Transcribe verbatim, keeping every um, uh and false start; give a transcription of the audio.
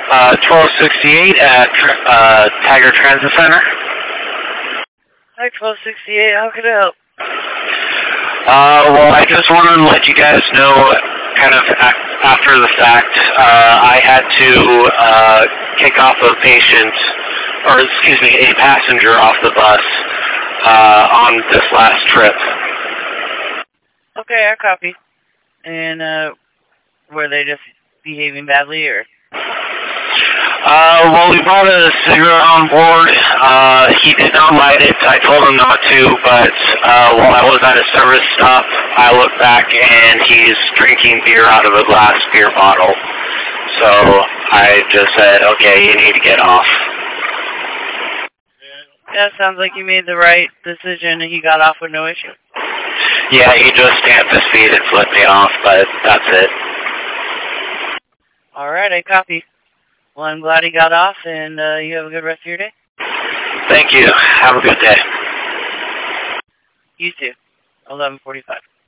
Uh, twelve sixty-eight at uh, Tiger Transit Center. Hi, twelve sixty-eight. How can I help? Uh, well, I just wanted to let you guys know, kind of after the fact, uh, I had to uh, kick off a patient, or excuse me, a passenger off the bus uh, on this last trip. Okay, I copy. And uh, were they just behaving badly, or? Uh, well, we brought a cigarette on board. Uh, he did not light it. I told him not to, but uh, while I was at a service stop, I looked back and he's drinking beer out of a glass beer bottle. So I just said, okay, you need to get off. Yeah, sounds like you made the right decision and he got off with no issue. Yeah, he just stamped his feet and flipped me off, but that's it. All right, I copy. Well, I'm glad he got off, and uh, you have a good rest of your day. Thank you. Have a good day. You too. eleven forty-five.